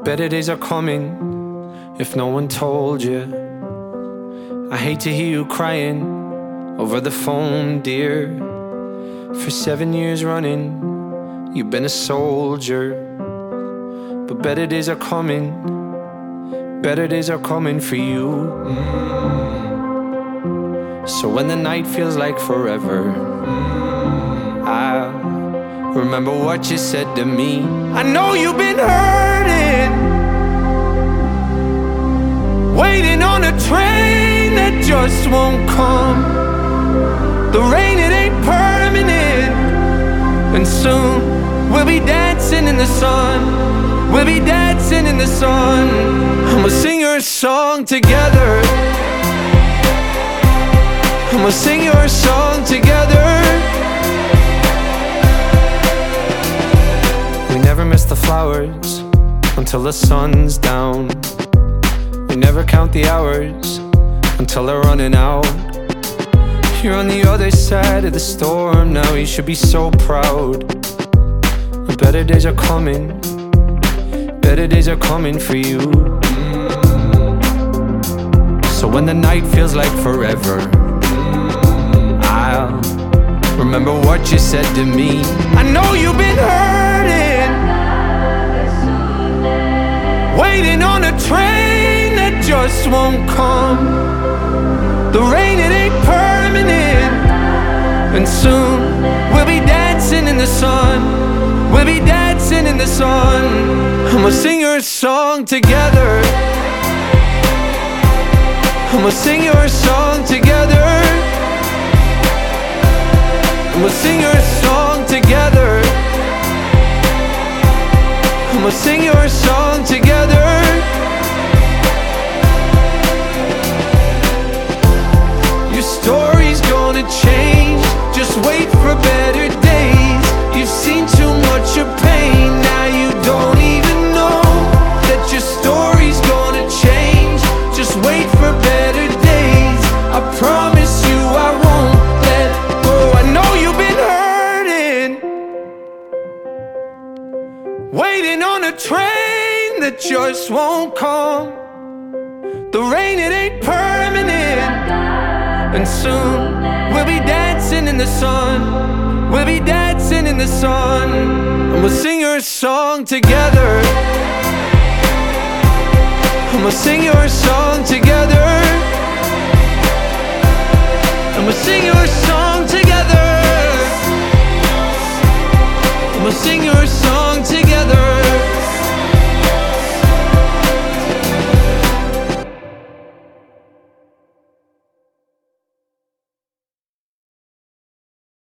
better days are coming if no one told you. I hate to hear you crying over the phone, dear. For 7 years running, you've been a soldier. But better days are coming, better days are coming for you. So when the night feels like forever, I'll remember what you said to me. I know you've been hurting, waiting on a train that just won't come. The rain, it ain't permanent, and soon we'll be dancing in the sun. We'll be dancing in the sun, and we'll sing your song together. And we'll sing your song together. We never miss the flowers until the sun's down. We never count the hours until they're running out. You're on the other side of the storm now, you should be so proud. Better days are coming, better days are coming for you. So when the night feels like forever, I'll remember what you said to me. I know you've been hurting, waiting on a train that just won't come. The rain, it ain't permanent, and soon we'll be dancing in the sun. We'll be dancing in the sun, and we'll sing your song together. And we'll sing your song together. And we'll sing your song together. And we'll sing your song together. Your story's gonna change, just wait for better days. You've seen too much of pain, now you don't even know that your story's gonna change. Just wait for better days, I promise you I won't let go. I know you've been hurting, waiting on a train that just won't come. The rain, it ain't permanent, and soon we'll be dancing in the sun. We'll be dancing in the sun, and we'll sing your song together. And we'll sing your song together. And we'll sing your song.